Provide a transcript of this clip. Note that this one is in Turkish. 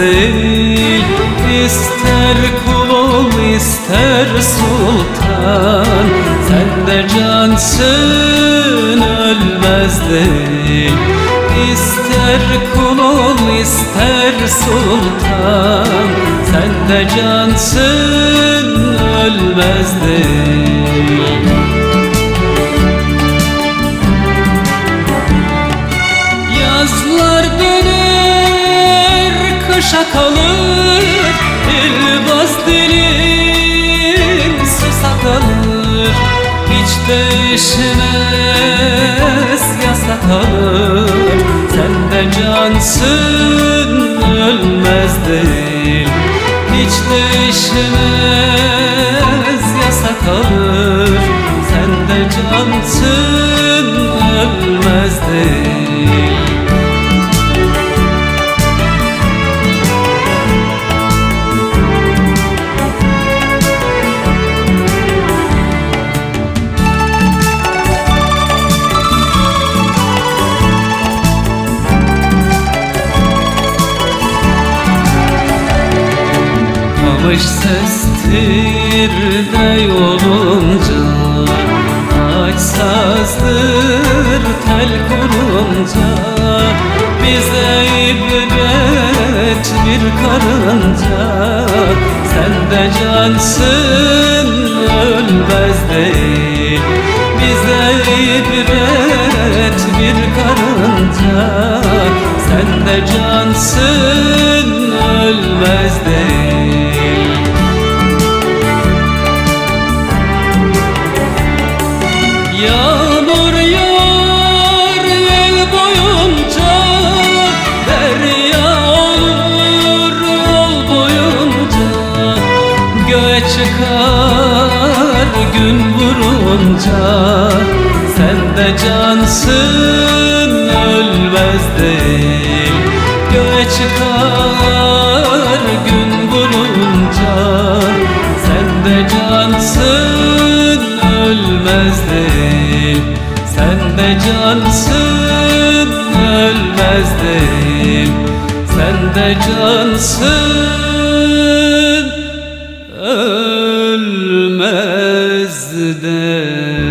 değil. İster kul ol ister sultan, sen de cansın ölmez değil. İster kul ol ister sultan, sen de cansın ölmez değil. Yazlar döner kışa kalır, ilbaz dilin susa kalır. Hiç değişmez yasa kalır, sen de cansın ölmez değil. Hiç değişmez yasa kalır, sen de cansın ölmez değil. Kamış sestir de yolunca, ağaç sazdır tel kurunca. Bize ibret bir karınca, sen de cansın ölmez değil. Bize ibret bir karınca, sen de cansın ölmez değil. Yağmur yağar yel boyunca, derya olur yol boyunca. Göğe çıkar gün vurunca, sen de cansın ölmez değil. Göğe çıkar gün vurunca, sen de cansın ölmez değil. Sen de cansın ölmez değil. Sen de cansın ölmez değil.